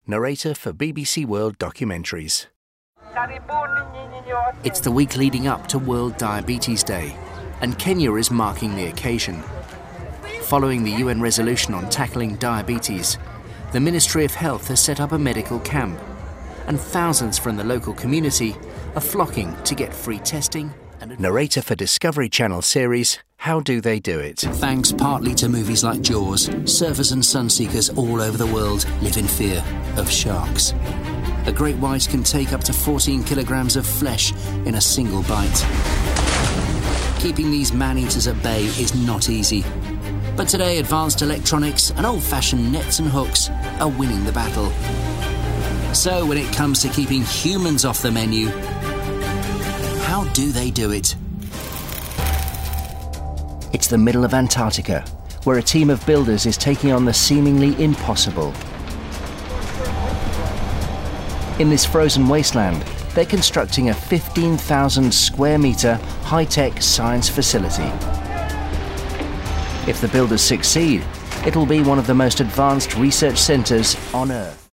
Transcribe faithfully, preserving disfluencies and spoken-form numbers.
narrator for B B C World Documentaries. It's the week leading up to World Diabetes Day, and Kenya is marking the occasion. Following the U N resolution on tackling diabetes, the Ministry of Health has set up a medical camp, and thousands from the local community are flocking to get free testing and Narrator for Discovery Channel series How Do They Do It? Thanks partly to movies like Jaws, surfers and sunseekers all over the world live in fear of sharks. A great white can take up to fourteen kilograms of flesh in a single bite. Keeping these man-eaters at bay is not easy. But today, advanced electronics and old-fashioned nets and hooks are winning the battle. So when it comes to keeping humans off the menu, how do they do it? It's the middle of Antarctica, where a team of builders is taking on the seemingly impossible. In this frozen wasteland, they're constructing a fifteen thousand square metre high-tech science facility. If the builders succeed, it'll be one of the most advanced research centres on Earth.